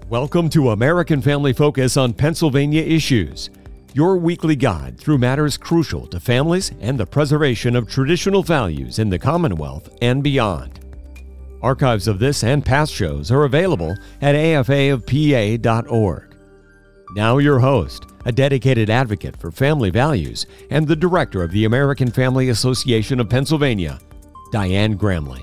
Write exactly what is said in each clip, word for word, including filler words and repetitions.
Welcome to American Family Focus on Pennsylvania Issues, your weekly guide through matters crucial to families and the preservation of traditional values in the Commonwealth and beyond. Archives of this and past shows are available at A F A of P A dot org. Now your host, a dedicated advocate for family values and the director of the American Family Association of Pennsylvania, Diane Gramley.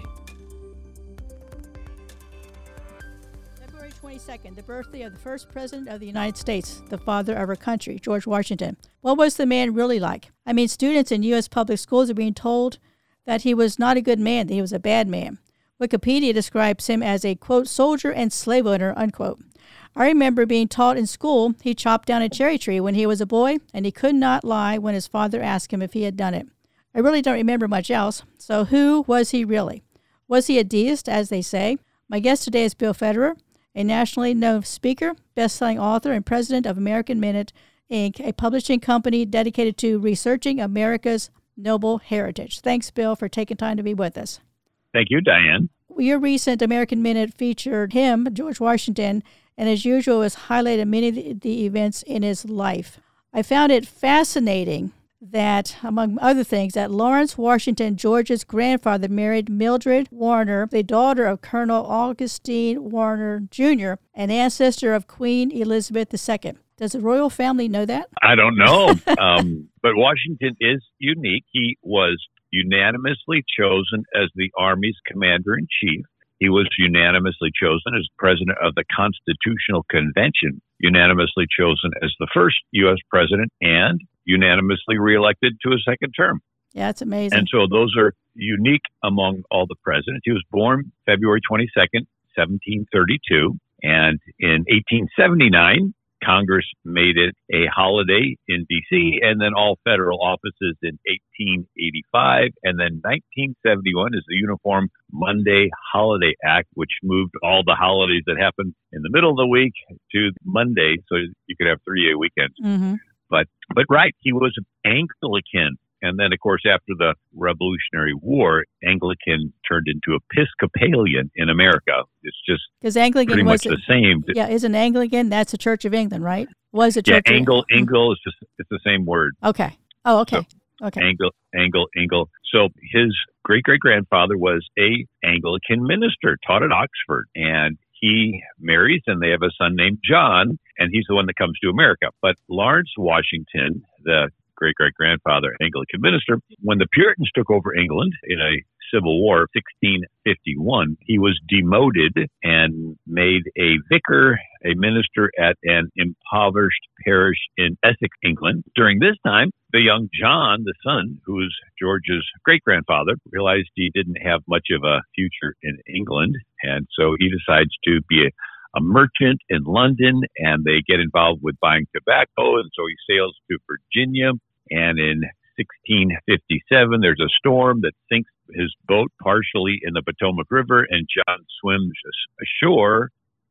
February twenty-second, the birthday of the first president of the United States, the father of our country, George Washington. What was the man really like? I mean, students in U S public schools are being told that he was not a good man, that he was a bad man. Wikipedia describes him as a, quote, soldier and slave owner, unquote. I remember being taught in school he chopped down a cherry tree when he was a boy, and he could not lie when his father asked him if he had done it. I really don't remember much else. So who was he really? Was he a deist, as they say? My guest today is Bill Federer, a nationally known speaker, best-selling author, and president of American Minute, Incorporated, a publishing company dedicated to researching America's noble heritage. Thanks, Bill, for taking time to be with us. Thank you, Diane. Your recent American Minute featured him, George Washington, and as usual has highlighted many of the, the events in his life. I found it fascinating that, among other things, that Lawrence Washington, George's grandfather, married Mildred Warner, the daughter of Colonel Augustine Warner Junior, an ancestor of Queen Elizabeth the Second. Does the royal family know that? I don't know, um, but Washington is unique. He was unanimously chosen as the Army's commander-in-chief. He was unanimously chosen as president of the Constitutional Convention, unanimously chosen as the first U S president, and unanimously reelected to a second term. Yeah, it's amazing. And so those are unique among all the presidents. He was born February twenty-second, seventeen thirty-two, and in eighteen seventy-nine, Congress made it a holiday in D C, and then all federal offices in eighteen eighty-five, and then nineteen seventy-one is the Uniform Monday Holiday Act, which moved all the holidays that happened in the middle of the week to Monday, so you could have three-day weekends. Mm-hmm. But, but right, he was Anglican. And then, of course, after the Revolutionary War, Anglican turned into Episcopalian in America. It's just because Anglican pretty was much the same. Yeah, isn't Anglican? That's the Church of England, right? Was a Church yeah, of Angle, Angle is just it's the same word. Okay. Oh, okay. So, okay. Angle, Angle, Angle. So his great great grandfather was a Anglican minister, taught at Oxford, and he marries, and they have a son named John, and he's the one that comes to America. But Lawrence Washington, the great-great-grandfather, Anglican minister, when the Puritans took over England in a civil war, sixteen fifty-one, he was demoted and made a vicar, a minister at an impoverished parish in Essex, England. During this time, the young John, the son, who was George's great-grandfather, realized he didn't have much of a future in England, and so he decides to be a a merchant in London, and they get involved with buying tobacco, and so he sails to Virginia, and in sixteen fifty-seven, there's a storm that sinks his boat partially in the Potomac River, and John swims ashore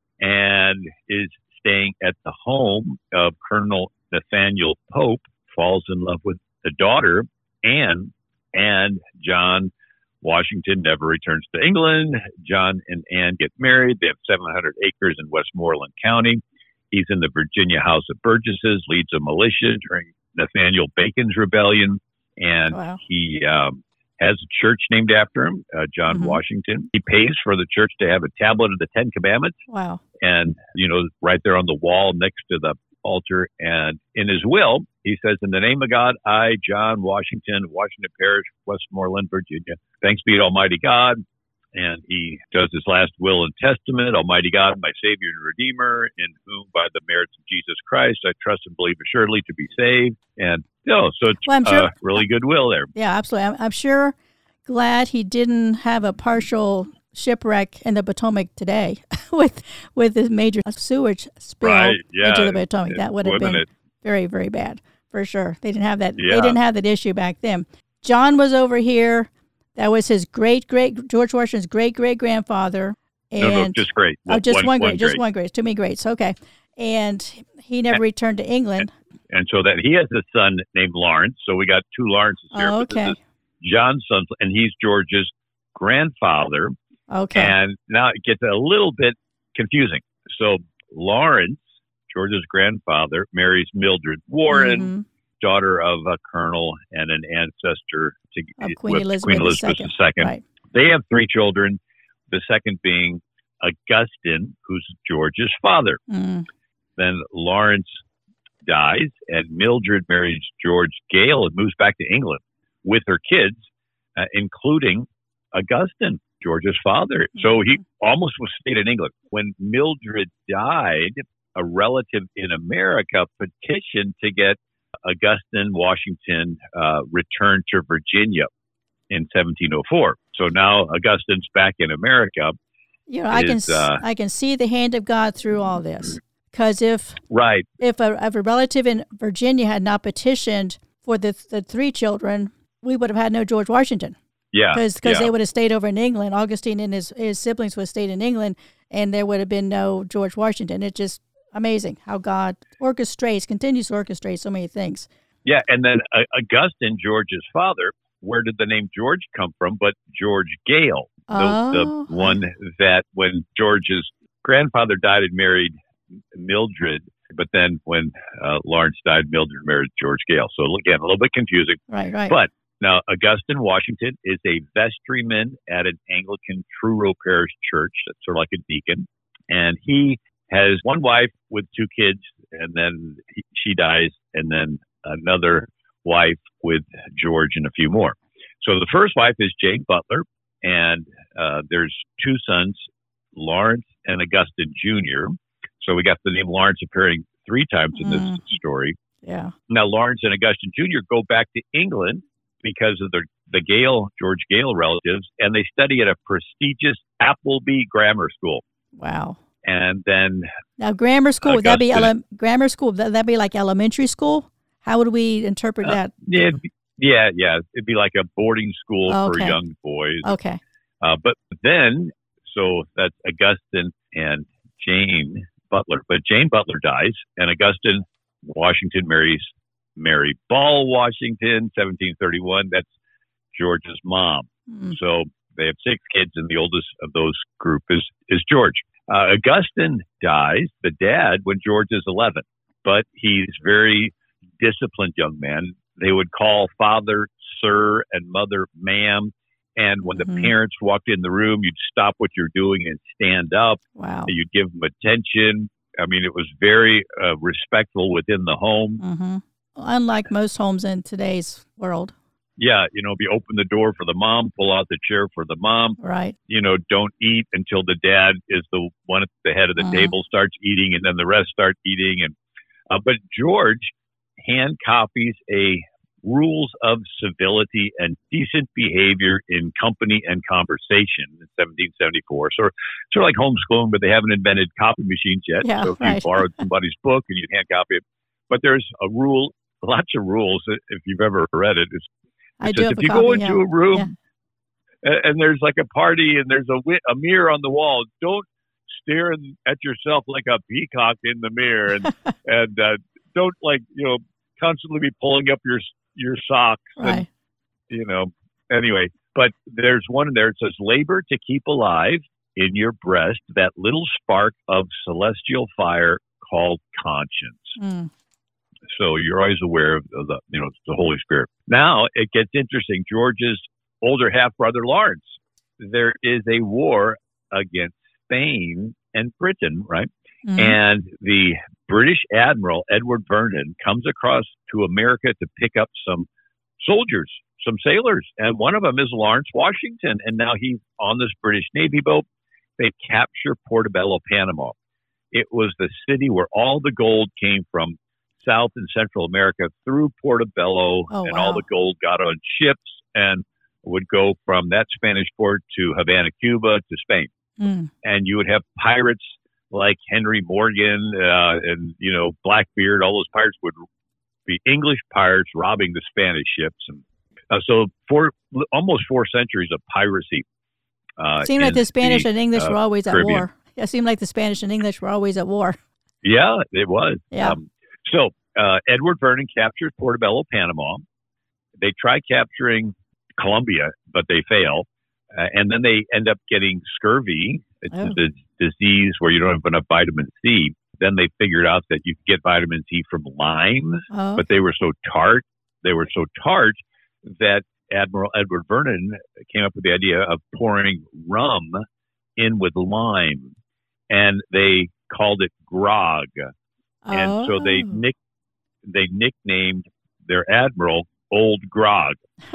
and is staying at the home of Colonel Nathaniel Pope, falls in love with the daughter, Anne, and John Washington never returns to England. John and Anne get married. They have seven hundred acres in Westmoreland County. He's in the Virginia House of Burgesses, leads a militia during Nathaniel Bacon's rebellion, and wow. he um, has a church named after him, uh, John mm-hmm. Washington. He pays for the church to have a tablet of the Ten Commandments. Wow. And, you know, right there on the wall next to the altar. And in his will, he says, in the name of God, I, John Washington, Washington Parish, Westmoreland, Virginia, thanks be to Almighty God. And he does his last will and testament, Almighty God, my Savior and Redeemer, in whom by the merits of Jesus Christ, I trust and believe assuredly to be saved. And, you know, so it's well, I'm sure, uh, really good will there. Yeah, absolutely. I'm, I'm sure glad he didn't have a partial shipwreck in the Potomac today with with this major sewage spill right, yeah, into the Potomac. That would have been it? very, very bad for sure. They didn't have that. Yeah. They didn't have that issue back then. John was over here. That was his great great George Washington's great great grandfather. And, no, no, just great. Oh, just one, one great, great. Just one great. Too many greats. Okay, and he never and, returned to England. And, and so that he has a son named Lawrence. So we got two Lawrences here. Oh, okay. John's son, and he's George's grandfather. Okay. And now it gets a little bit confusing. So Lawrence, George's grandfather, marries Mildred Warren, mm-hmm. daughter of a colonel and an ancestor to of Queen Elizabeth, Queen Elizabeth the Second. Right. They have three children, the second being Augustine, who's George's father. Mm. Then Lawrence dies, and Mildred marries George Gale and moves back to England with her kids, uh, including Augustine, George's father. Mm-hmm. So he almost was stayed in England. When Mildred died, a relative in America petitioned to get Augustine Washington uh, returned to Virginia in seventeen oh four. So now Augustine's back in America. You know, I is, can uh, I can see the hand of God through all this. Because if right, if a, if a relative in Virginia had not petitioned for the the three children, we would have had no George Washington. Yeah, because yeah. they would have stayed over in England. Augustine and his his siblings would have stayed in England, and there would have been no George Washington. It's just amazing how God orchestrates, continues to orchestrate so many things. Yeah, and then uh, Augustine, George's father. Where did the name George come from? But George Gale, the, oh. the one that when George's grandfather died and married Mildred, but then when uh, Lawrence died, Mildred married George Gale. So again, a little bit confusing. Right, right. But now Augustine Washington is a vestryman at an Anglican Truro Parish church. That's sort of like a deacon. And he has one wife with two kids, and then he, she dies, and then another wife with George and a few more. So the first wife is Jane Butler, and uh, there's two sons, Lawrence and Augustine Junior So we got the name Lawrence appearing three times in this mm. story. Yeah. Now Lawrence and Augustine Junior go back to England because of the the Gale, George Gale relatives, and they study at a prestigious Appleby Grammar School. Wow. And then now grammar school, Augustine, would that be ele- grammar school? Would that be like elementary school? How would we interpret uh, that? Yeah, yeah, yeah. It'd be like a boarding school okay. for young boys. Okay. Uh, but then, so that's Augustine and Jane Butler. But Jane Butler dies, and Augustine Washington marries Mary Ball Washington, seventeen thirty-one. That's George's mom. Mm. So they have six kids, and the oldest of those group is, is George. Uh, Augustine dies, the dad, when George is eleven. But he's very disciplined young man. They would call father, sir, and mother, ma'am. And when mm-hmm. the parents walked in the room, you'd stop what you're doing and stand up. Wow. You'd give them attention. I mean, it was very uh, respectful within the home. Mm-hmm. Unlike most homes in today's world. Yeah, you know, if you open the door for the mom, pull out the chair for the mom. Right. You know, don't eat until the dad is the one at the head of the mm-hmm. table, starts eating, and then the rest start eating. And uh, but George hand copies a rules of civility and decent behavior in company and conversation in seventeen seventy-four. So sort of like homeschooling, but they haven't invented copy machines yet. Yeah, so if right. you borrowed somebody's book and you hand copy it, but there's a rule, lots of rules. If you've ever read it, it's, I it's do just, have if a you copy, go into yeah. a room yeah. and, and there's like a party and there's a, wi- a mirror on the wall, don't stare at yourself like a peacock in the mirror, and and uh, don't like you know constantly be pulling up your your socks. Right. And, you know, anyway, but there's one in there. It says, labor to keep alive in your breast that little spark of celestial fire called conscience. Mm. So you're always aware of the, you know, the Holy Spirit. Now it gets interesting. George's older half brother, Lawrence, there is a war against Spain and Britain, right? Mm. And the British Admiral Edward Vernon comes across to America to pick up some soldiers, some sailors. And one of them is Lawrence Washington. And now he's on this British Navy boat. They capture Portobello, Panama. It was the city where all the gold came from South and Central America through Portobello. Oh, and wow. all the gold got on ships and would go from that Spanish port to Havana, Cuba, to Spain. Mm. And you would have pirates like Henry Morgan uh, and, you know, Blackbeard. All those pirates would be English pirates robbing the Spanish ships. And uh, so for almost four centuries of piracy. Uh, it seemed like the Spanish the, and English uh, were always at Caribbean. war. It seemed like the Spanish and English were always at war. Yeah, it was. Yeah. Um, so uh, Edward Vernon captures Portobello, Panama. They try capturing Colombia, but they fail. Uh, and then they end up getting scurvy. It's oh. a disease where you don't have enough vitamin C. Then they figured out that you could get vitamin C from limes, Oh. but they were so tart, they were so tart that Admiral Edward Vernon came up with the idea of pouring rum in with lime, and they called it grog. And Oh. so they nick they nicknamed their admiral Old Grog.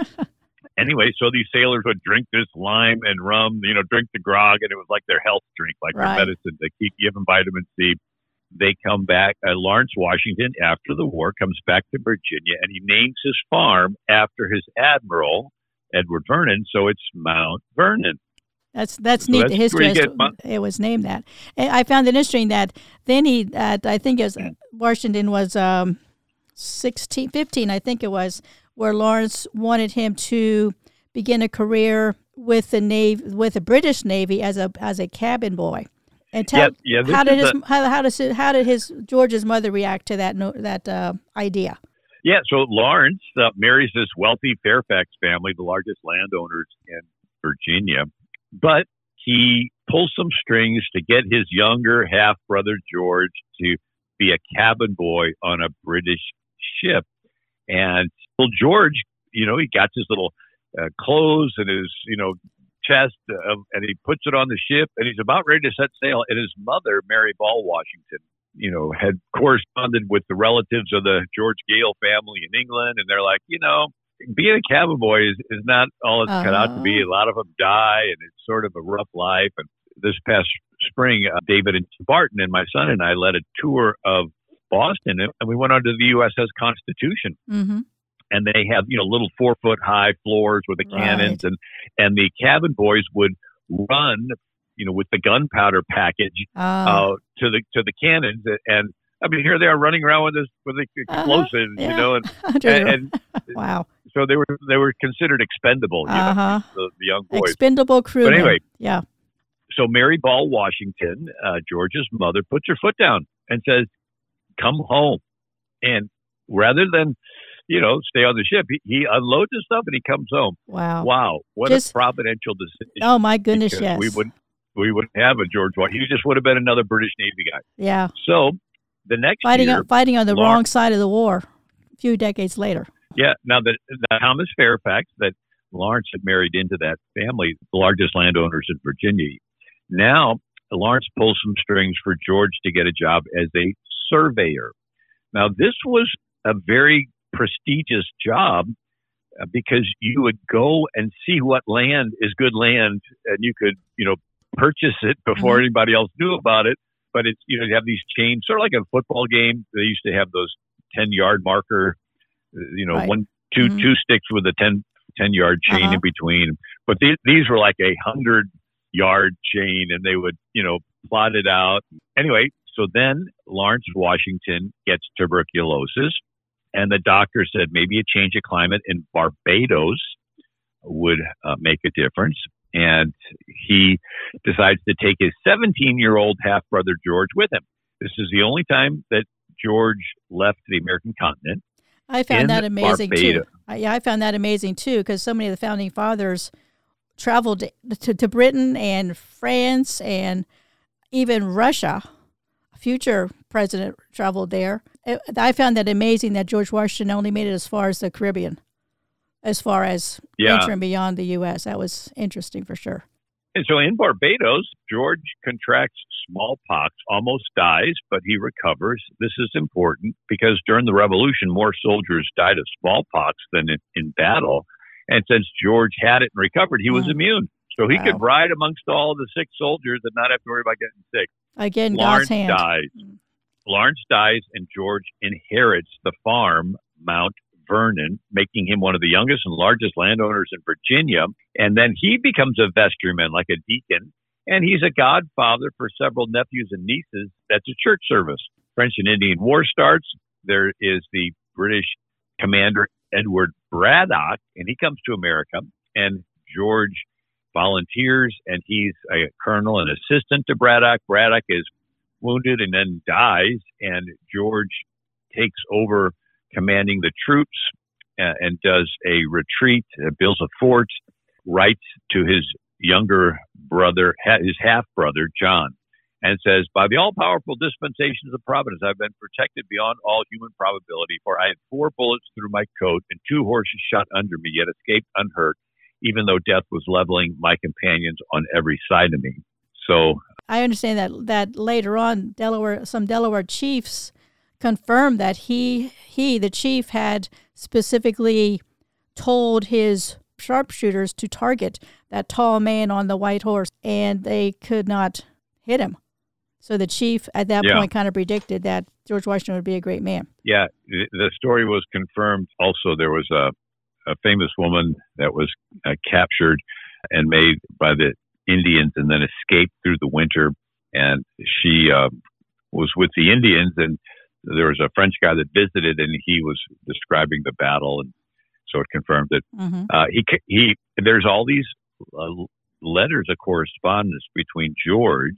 Anyway, so these sailors would drink this lime and rum, you know, drink the grog, and it was like their health drink, like Right. their medicine to keep giving vitamin C. They come back. Uh, Lawrence Washington, after the war, comes back to Virginia, and he names his farm after his admiral, Edward Vernon. So it's Mount Vernon. That's that's So neat. that's The history where you as get to- mon- it was named that. And I found it interesting that then he, at, I think it was Washington was um, sixteen, fifteen, I think it was, where Lawrence wanted him to begin a career with the Navy, with the British Navy as a as a cabin boy. And tell, Yeah, yeah, this how did is his a- how, how does it, how did his George's mother react to that no, that uh, idea? Yeah, so Lawrence uh, marries this wealthy Fairfax family, the largest landowners in Virginia, but he pulls some strings to get his younger half-brother George to be a cabin boy on a British ship. And well, George, you know, he got his little uh, clothes and his, you know, chest, uh, and he puts it on the ship, and he's about ready to set sail. And his mother, Mary Ball Washington, you know, had corresponded with the relatives of the George Gale family in England, and they're like, you know, being a cabin boy is, is not all it's cut out to be. A lot of them die, and it's sort of a rough life. And this past spring, uh, David and Barton and my son and I led a tour of Boston, and we went under the U S S Constitution. Mm-hmm. And they have, you know, little four foot high floors with the cannons, Right. and and the cabin boys would run, you know, with the gunpowder package Uh, uh, to the to the cannons, and I mean, here they are running around with this with the explosives, yeah. you know, and, under and, the- and wow. so they were they were considered expendable, you Uh-huh. know, the, the young boys. Expendable crew. But anyway, yeah. So Mary Ball Washington, uh, George's mother, puts her foot down and says, "Come home," and rather than, you know, stay on the ship, he, he unloads his stuff and he comes home. Wow. Wow, what Just- a providential decision! Oh my goodness, because yes. we wouldn't we wouldn't have a George Washington. He just would have been another British Navy guy. yeah. So the next Fighting year, on, fighting on the Lawrence- wrong side of the war a few decades later. yeah. Now that the Thomas Fairfax that Lawrence had married into that family, the largest landowners in Virginia. Now Lawrence pulls some strings for George to get a job as a surveyor. Now this was a very prestigious job uh, because you would go and see what land is good land, and you could, you know, purchase it before Mhm. anybody else knew about it. But it's, you know, you have these chains, sort of like a football game. They used to have those ten yard marker, uh, you know, Right. one, two, Mhm. two sticks with a ten, ten yard chain Uh-huh. in between. But these, these were like a hundred yard chain, and they would, you know, plot it out. Anyway, so then Lawrence Washington gets tuberculosis, and the doctor said maybe a change of climate in Barbados would uh, make a difference. And he decides to take his seventeen-year-old half-brother George with him. This is the only time that George left the American continent. I found in that amazing Barbados. too. I, yeah, I found that amazing too because so many of the founding fathers traveled to, to Britain and France and even Russia. A future president traveled there. It, I found that amazing that George Washington only made it as far as the Caribbean, as far as Yeah. venturing beyond the U S. That was interesting for sure. And so in Barbados, George contracts smallpox, almost dies, but he recovers. This is important because during the Revolution, more soldiers died of smallpox than in, in battle. And since George had it and recovered, he was Mm. immune. So he Wow. could ride amongst all the sick soldiers and not have to worry about getting sick. Again, Lawrence God's hand. dies. Mm. Lawrence dies, and George inherits the farm, Mount Vernon, making him one of the youngest and largest landowners in Virginia. And then he becomes a vestryman, like a deacon, and he's a godfather for several nephews and nieces. That's a church service. French and Indian War starts. There is the British commander Edward Braddock, and he comes to America, and George volunteers, and he's a colonel and assistant to Braddock. Braddock is wounded and then dies, and George takes over commanding the troops uh, and does a retreat, uh, builds a fort, writes to his younger brother, ha- his half-brother, John. and says, by the all-powerful dispensations of Providence, I've been protected beyond all human probability, for I had four bullets through my coat and two horses shot under me, yet escaped unhurt, even though death was leveling my companions on every side of me. So I understand that that later on, Delaware, some Delaware chiefs confirmed that he, he, the chief, had specifically told his sharpshooters to target that tall man on the white horse, and they could not hit him. So the chief at that yeah. point kind of predicted that George Washington would be a great man. Yeah, the story was confirmed. Also, there was a, a famous woman that was uh, captured and made by the Indians and then escaped through the winter. And she uh, was with the Indians, and there was a French guy that visited, and he was describing the battle. And so it confirmed that mm-hmm. uh, he, he, there's all these uh, letters of correspondence between George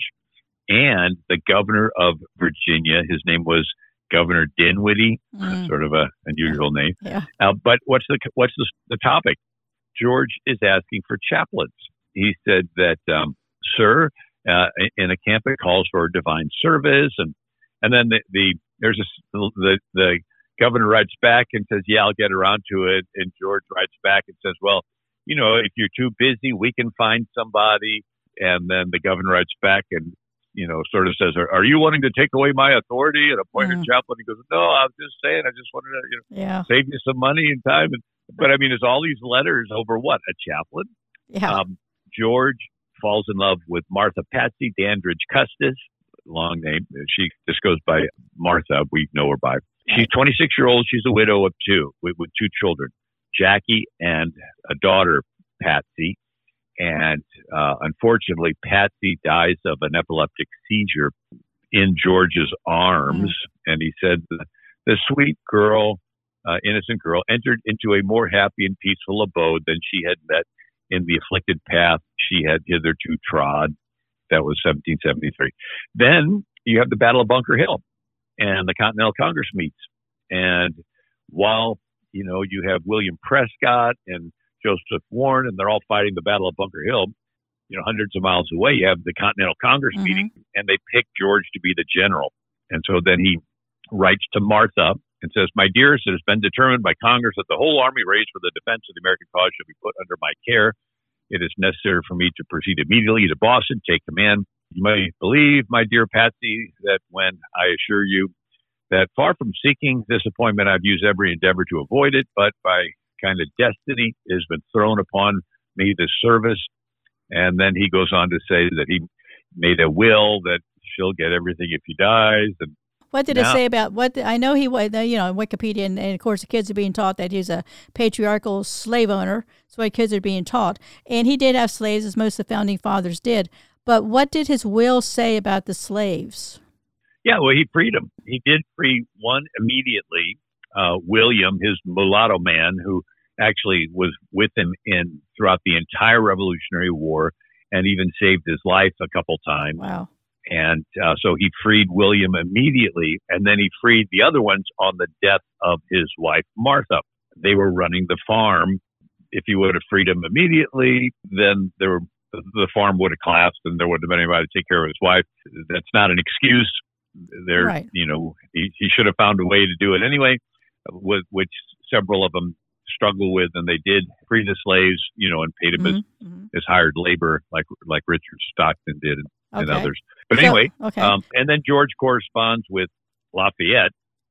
and the governor of Virginia. His name was Governor Dinwiddie, mm. sort of a unusual name. Yeah. Uh, but what's the what's the, the topic? George is asking for chaplains. He said that, um, sir, uh, in a camp it calls for divine service, and and then the, the there's a, the the governor writes back and says, yeah, I'll get around to it. And George writes back and says, well, you know, if you're too busy, we can find somebody. And then the governor writes back and, you know, sort of says, are, are you wanting to take away my authority and appoint mm. a chaplain? He goes, no, I was just saying, I just wanted to, you know, yeah. save you some money and time. And, but I mean, it's all these letters over what? A chaplain? Yeah. Um, George falls in love with Martha Patsy Dandridge Custis, long name. She just goes by Martha. We know her by. She's twenty-six year old. She's a widow of two with, with two children, Jackie and a daughter, Patsy. And uh, unfortunately, Patsy dies of an epileptic seizure in George's arms. Mm-hmm. And he said the, the sweet girl, uh, innocent girl, entered into a more happy and peaceful abode than she had met in the afflicted path she had hitherto trod. That was seventeen seventy-three. Then you have the Battle of Bunker Hill, and the Continental Congress meets. And while, you know, you have William Prescott and Joseph Warren, and they're all fighting the Battle of Bunker Hill, you know, hundreds of miles away, you have the Continental Congress mm-hmm. meeting, and they pick George to be the general. And so then he writes to Martha and says, my dearest, it has been determined by Congress that the whole army raised for the defense of the American cause shall be put under my care. It is necessary for me to proceed immediately to Boston, take command. You may believe, my dear Patsy, that when I assure you that far from seeking this appointment, I've used every endeavor to avoid it, but by kind of destiny it has been thrown upon me this service. And then he goes on to say that he made a will that she'll get everything if he dies. And what did now, it say about what? The, I know he was, you know, Wikipedia, and, and of course the kids are being taught that he's a patriarchal slave owner. That's what kids are being taught. And he did have slaves, as most of the founding fathers did. But what did his will say about the slaves? Yeah, well, he freed them. He did free one immediately, uh, William, his mulatto man, who actually was with him in throughout the entire Revolutionary War and even saved his life a couple times. Wow. And uh, so he freed William immediately, and then he freed the other ones on the death of his wife, Martha. They were running the farm. If he would have freed him immediately, then there were, the farm would have collapsed and there wouldn't have been anybody to take care of his wife. That's not an excuse. There, right. You know, he, he should have found a way to do it anyway, with, which several of them struggle with, and they did free the slaves, you know, and paid him mm-hmm. as, mm-hmm. as hired labor, like like Richard Stockton did, and, okay. and others. But so, anyway, okay. um, and then George corresponds with Lafayette,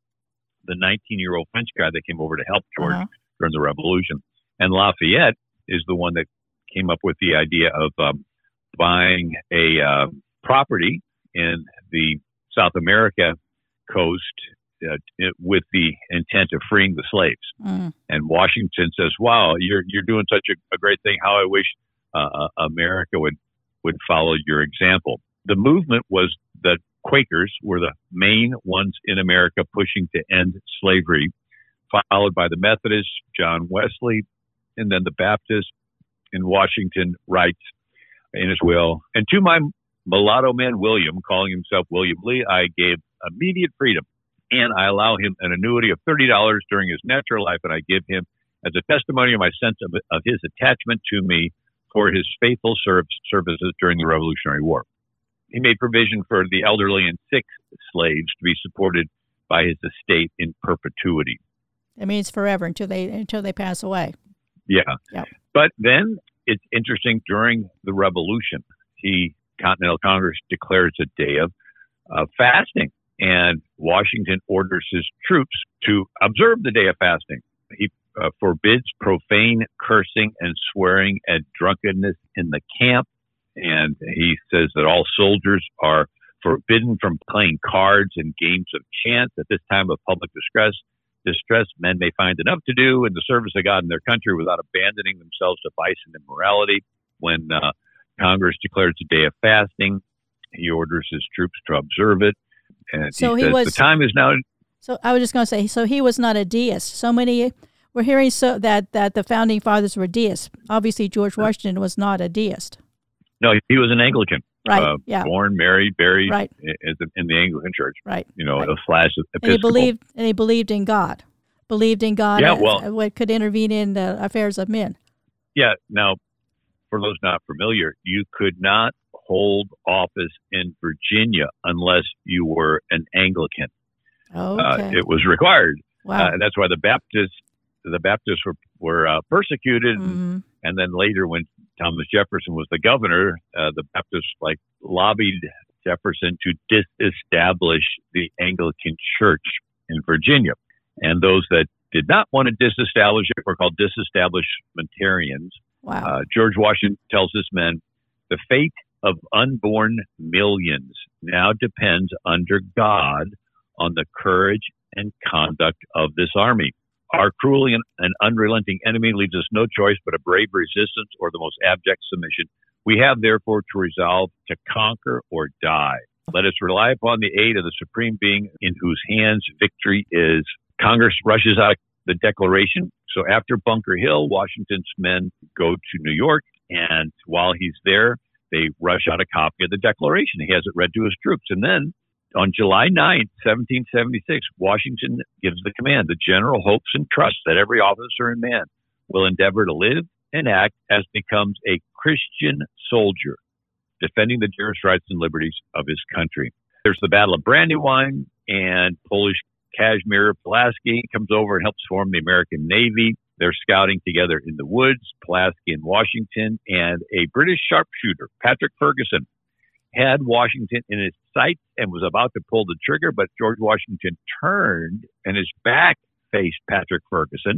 the nineteen-year-old French guy that came over to help George uh-huh. during the Revolution. And Lafayette is the one that came up with the idea of um, buying a uh, property in the South America coast uh, it, with the intent of freeing the slaves. Mm. And Washington says, wow, you're you're doing such a, a great thing. How I wish uh, America would, would follow your example. The movement was that Quakers were the main ones in America pushing to end slavery, followed by the Methodists, John Wesley, and then the Baptists. And Washington writes in his will, and to my mulatto man, William, calling himself William Lee, I gave immediate freedom, and I allow him an annuity of thirty dollars during his natural life, and I give him as a testimony of my sense of, of his attachment to me for his faithful serv- services during the Revolutionary War. he made provision for the elderly and sick slaves to be supported by his estate in perpetuity. It means forever until they until they pass away. Yeah. Yep. But then it's interesting, during the Revolution, he, Continental Congress declares a day of uh, fasting, and Washington orders his troops to observe the day of fasting. He uh, forbids profane cursing and swearing and drunkenness in the camp, and he says that all soldiers are forbidden from playing cards and games of chance at this time of public distress. Distressed men may find enough to do in the service of God and their country without abandoning themselves to vice and immorality. When uh, Congress declares a day of fasting, he orders his troops to observe it. And so he, he says was, the time is now. So I was just going to say, so he was not a deist. So many, we're hearing so that, that the founding fathers were deists. Obviously, George Washington was not a deist. No, he was an Anglican. Right, uh, yeah. Born, married, buried right. in, in the Anglican Church. Right. You know, right. a slash Episcopal. And he believed, and he believed in God. Believed in God. Yeah, well, uh, what could intervene in the affairs of men. Yeah. Now, for those not familiar, you could not hold office in Virginia unless you were an Anglican. Okay. Uh, it was required. Wow. Uh, and that's why the Baptists, the Baptists were were uh, persecuted, mm-hmm. and then later, when Thomas Jefferson was the governor, uh, the Baptists like lobbied Jefferson to disestablish the Anglican Church in Virginia. And those that did not want to disestablish it were called disestablishmentarians. Wow. Uh, George Washington tells his men, the fate of unborn millions now depends under God on the courage and conduct of this army. Our cruel and, and unrelenting enemy leaves us no choice but a brave resistance or the most abject submission. We have, therefore, to resolve to conquer or die. Let us rely upon the aid of the Supreme Being in whose hands victory is. Congress rushes out the Declaration. So after Bunker Hill, Washington's men go to New York, and while he's there, they rush out a copy of the Declaration. He has it read to his troops. And then on July ninth, seventeen seventy-six, Washington gives the command. The general hopes and trusts that every officer and man will endeavor to live and act as becomes a Christian soldier, defending the dearest rights and liberties of his country. There's the Battle of Brandywine, and Polish Casimir Pulaski comes over and helps form the American Navy. They're scouting together in the woods, Pulaski in Washington, and a British sharpshooter, Patrick Ferguson, had Washington in his sights and was about to pull the trigger, but George Washington turned and his back faced Patrick Ferguson.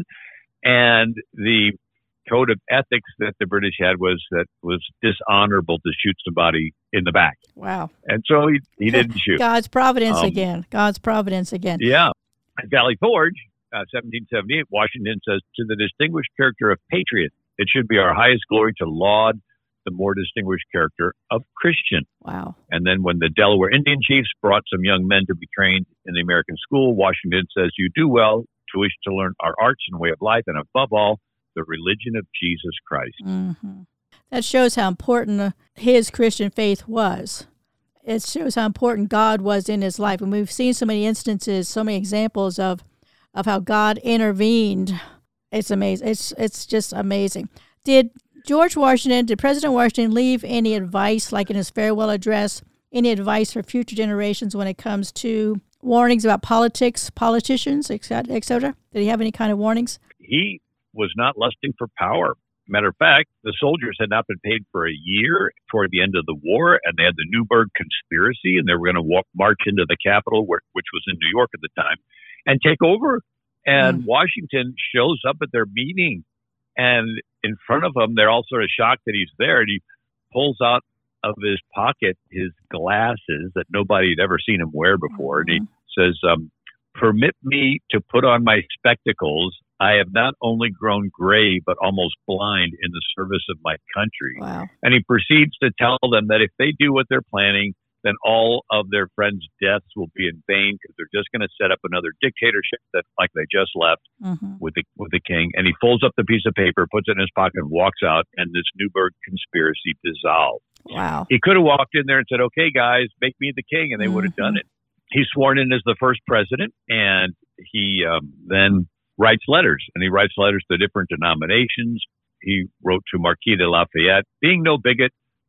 And the code of ethics that the British had was that it was dishonorable to shoot somebody in the back. Wow. And so he, he didn't shoot. God's providence Um, again. God's providence again. Yeah. At Valley Forge, uh, seventeen seventy-eight, Washington says, to the distinguished character of patriot, it should be our highest glory to laud the more distinguished character of Christian. Wow. And then when the Delaware Indian chiefs brought some young men to be trained in the American school, Washington says, you do well to wish to learn our arts and way of life, and above all, the religion of Jesus Christ. Mm-hmm. That shows how important his Christian faith was. It shows how important God was in his life. And we've seen so many instances, so many examples of, of how God intervened. It's amazing. It's, it's just amazing. Did George Washington, did President Washington leave any advice, like in his farewell address, any advice for future generations when it comes to warnings about politics, politicians, et cetera, et cetera? Did he have any kind of warnings? He was not lusting for power. Matter of fact, the soldiers had not been paid for a year toward the end of the war, and they had the Newburgh conspiracy, and they were going to walk, march into the Capitol, where, which was in New York at the time, and take over. And mm. Washington shows up at their meeting, and in front of them, they're all sort of shocked that he's there, and he pulls out of his pocket his glasses that nobody had ever seen him wear before, mm-hmm. and he says, um, permit me to put on my spectacles. I have not only grown gray, but almost blind in the service of my country. Wow. And he proceeds to tell them that if they do what they're planning, then all of their friends' deaths will be in vain, because they're just going to set up another dictatorship that, like they just left mm-hmm. with the with the king. And he folds up the piece of paper, puts it in his pocket, and walks out, and this Newburgh conspiracy dissolved. Wow. He could have walked in there and said, okay, guys, make me the king, and they mm-hmm. would have done it. He's sworn in as the first president, and he um, then writes letters, and he writes letters to different denominations. He wrote to Marquis de Lafayette, being no bigot,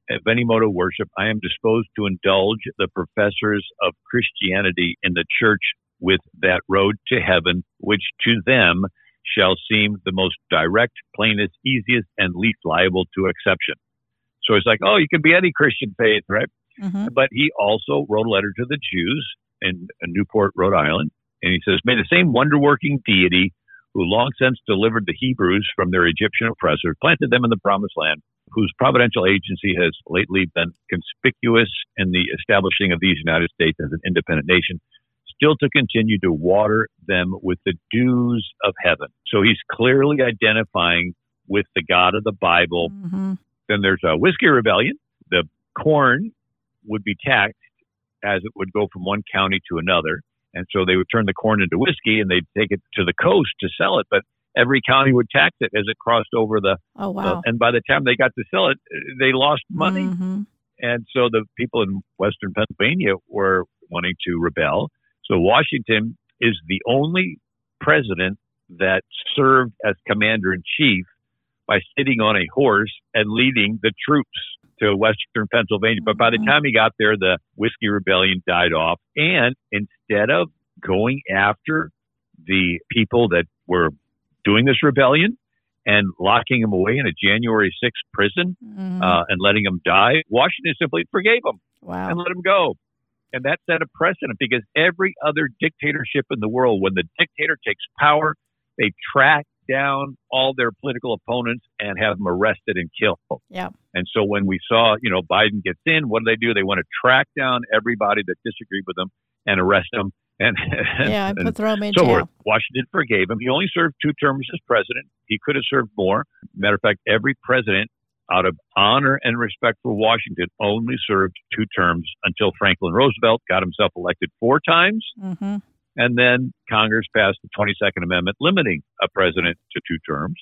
of any mode of worship, I am disposed to indulge the professors of Christianity in the church with that road to heaven, which to them shall seem the most direct, plainest, easiest, and least liable to exception. So it's like, oh, you can be any Christian faith, right? Mm-hmm. But he also wrote a letter to the Jews in Newport, Rhode Island, and he says, may the same wonder-working deity who long since delivered the Hebrews from their Egyptian oppressors, planted them in the promised land, whose providential agency has lately been conspicuous in the establishing of these United States as an independent nation, still to continue to water them with the dews of heaven. So he's clearly identifying with the God of the Bible. Mm-hmm. Then there's a whiskey rebellion. The corn would be taxed as it would go from one county to another. And so they would turn the corn into whiskey and they'd take it to the coast to sell it. But every county would tax it as it crossed over the, oh, wow. the and by the time they got to sell it, they lost money. Mm-hmm. And so the people in Western Pennsylvania were wanting to rebel. So Washington is the only president that served as commander-in-chief by sitting on a horse and leading the troops to Western Pennsylvania. But by the time he got there, the Whiskey Rebellion died off. And instead of going after the people that were doing this rebellion and locking them away in a January sixth prison mm-hmm. uh, and letting them die, Washington simply forgave them wow. and let them go. And that set a precedent because every other dictatorship in the world, when the dictator takes power, they track down all their political opponents and have them arrested and killed. Yeah. And so when we saw, you know, Biden gets in, what do they do? They want to track down everybody that disagreed with them and arrest them. And, yeah, and, and throw him in so jail. forth. Washington forgave him. He only served two terms as president. He could have served more. Matter of fact, every president, out of honor and respect for Washington, only served two terms until Franklin Roosevelt got himself elected four times. Mm-hmm. And then Congress passed the twenty-second Amendment limiting a president to two terms.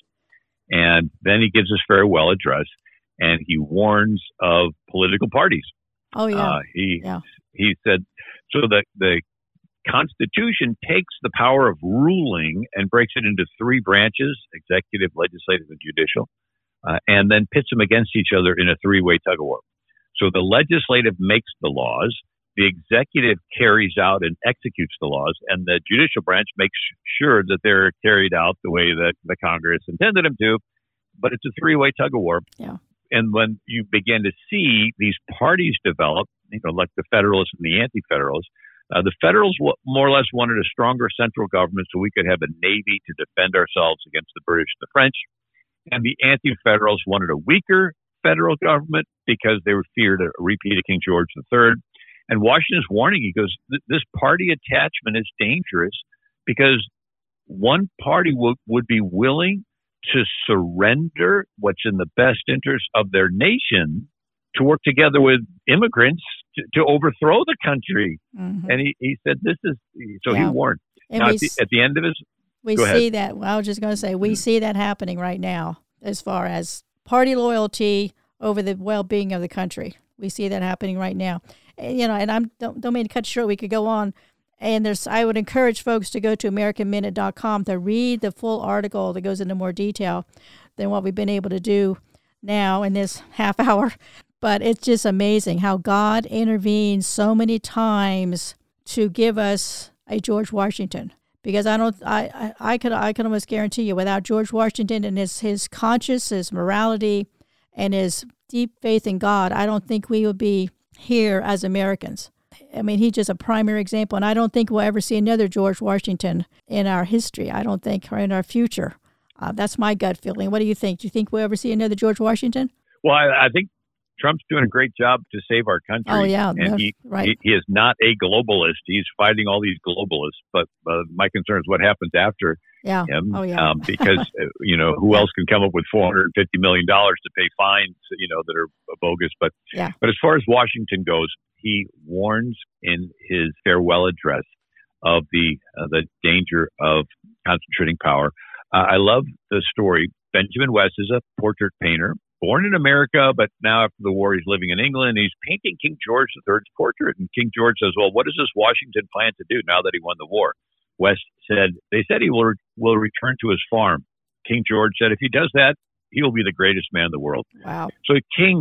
And then he gives his farewell address and he warns of political parties. Oh, yeah. Uh, he, yeah. he said, so the, the Constitution takes the power of ruling and breaks it into three branches, executive, legislative, and judicial. Uh, and then pits them against each other in a three-way tug-of-war. So the legislative makes the laws, the executive carries out and executes the laws, and the judicial branch makes sure that they're carried out the way that the Congress intended them to. But it's a three-way tug-of-war. Yeah. And when you begin to see these parties develop, you know, like the Federalists and the Anti-Federalists, uh, the Federals w- more or less wanted a stronger central government so we could have a navy to defend ourselves against the British and the French. And the Anti-Federalists wanted a weaker federal government because they were feared a repeat of King George the Third. And Washington's warning, he goes, this party attachment is dangerous because one party w- would be willing to surrender what's in the best interest of their nation to work together with immigrants to, to overthrow the country. Mm-hmm. And he, he said, this is, so yeah. he warned. And now, we, at, the, at the end of his, we go see ahead. that, well, I was just going to say, we mm-hmm. see that happening right now as far as party loyalty over the well-being of the country. We see that happening right now. And, you know, and I don't, don't mean to cut you short. We could go on. And there's, I would encourage folks to go to American Minute dot com to read the full article that goes into more detail than what we've been able to do now in this half hour. But it's just amazing how God intervenes so many times to give us a George Washington. Because I don't, I, I, I could, I can almost guarantee you, without George Washington and his, his conscience, his morality, and his deep faith in God, I don't think we would be here as Americans. I mean, he's just a primary example, and I don't think we'll ever see another George Washington in our history. I don't think, or in our future. Uh, that's my gut feeling. What do you think? Do you think we'll ever see another George Washington? Well, I, I think Trump's doing a great job to save our country. Oh, yeah. And he, right. he, he is not a globalist. He's fighting all these globalists. But uh, my concern is what happens after yeah. him. Oh, yeah. um, because, uh, you know, who else can come up with four hundred fifty million dollars to pay fines, you know, that are bogus. But, yeah. but as far as Washington goes, he warns in his farewell address of the uh, the danger of concentrating power. Uh, I love the story. Benjamin West is a portrait painter, born in America, but now after the war, he's living in England. He's painting King George the Third's portrait. And King George says, well, what does this Washington plan to do now that he won the war? West said, they said he will, re- will return to his farm. King George said, if he does that, he will be the greatest man in the world. Wow. So King's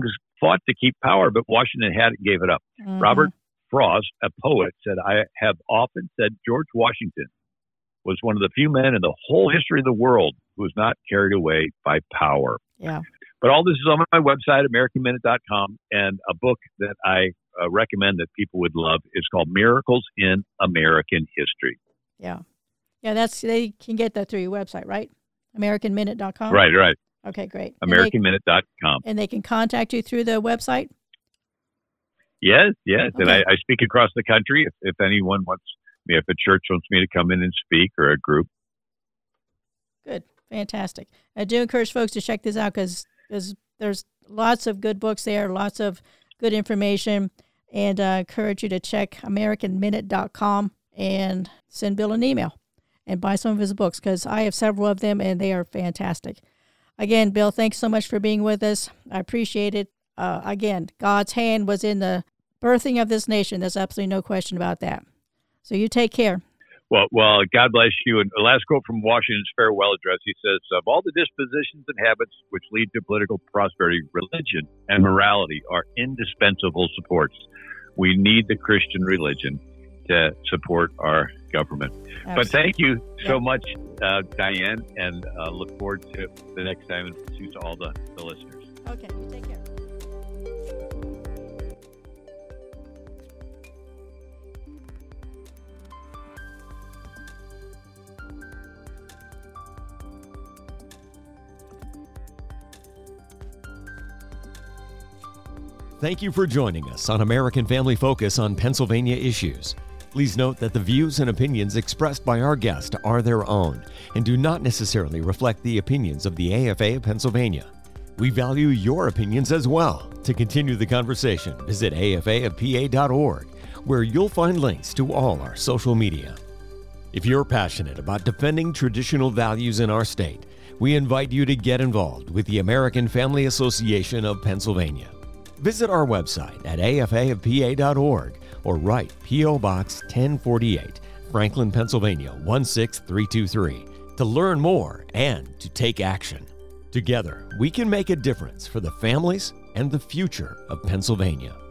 fought to keep power, but Washington had it, gave it up. Mm-hmm. Robert Frost, a poet, said, I have often said George Washington was one of the few men in the whole history of the world who was not carried away by power. Yeah. But all this is on my website, American Minute dot com, and a book that I uh, recommend that people would love is called Miracles in American History. Yeah. Yeah, that's they can get that through your website, right? American Minute dot com? Right, right. Okay, great. American Minute dot com. And they can contact you through the website? Yes, yes. Okay. And I, I speak across the country if, if anyone wants me, if a church wants me to come in and speak or a group. Good. Fantastic. I do encourage folks to check this out because there's, there's lots of good books there, lots of good information, and I uh, encourage you to check American Minute dot com and send Bill an email and buy some of his books because I have several of them and they are fantastic. Again, Bill, thanks so much for being with us. I appreciate it. Uh, again, God's hand was in the birthing of this nation. There's absolutely no question about that. So you take care. Well, well, God bless you. And the last quote from Washington's farewell address, he says, of all the dispositions and habits which lead to political prosperity, religion and morality are indispensable supports. We need the Christian religion to support our government. Absolutely. But thank you so yep. much, uh, Diane, and uh, look forward to the next time and to all the, the listeners. Okay, you take care. Thank you for joining us on American Family Focus on Pennsylvania Issues. Please note that the views and opinions expressed by our guest are their own and do not necessarily reflect the opinions of the A F A of Pennsylvania. We value your opinions as well. To continue the conversation, visit A F A of P A dot org, where you'll find links to all our social media. If you're passionate about defending traditional values in our state, we invite you to get involved with the American Family Association of Pennsylvania. Visit our website at A F A of P A dot org or write P O Box ten forty-eight, Franklin, Pennsylvania one six three two three to learn more and to take action. Together, we can make a difference for the families and the future of Pennsylvania.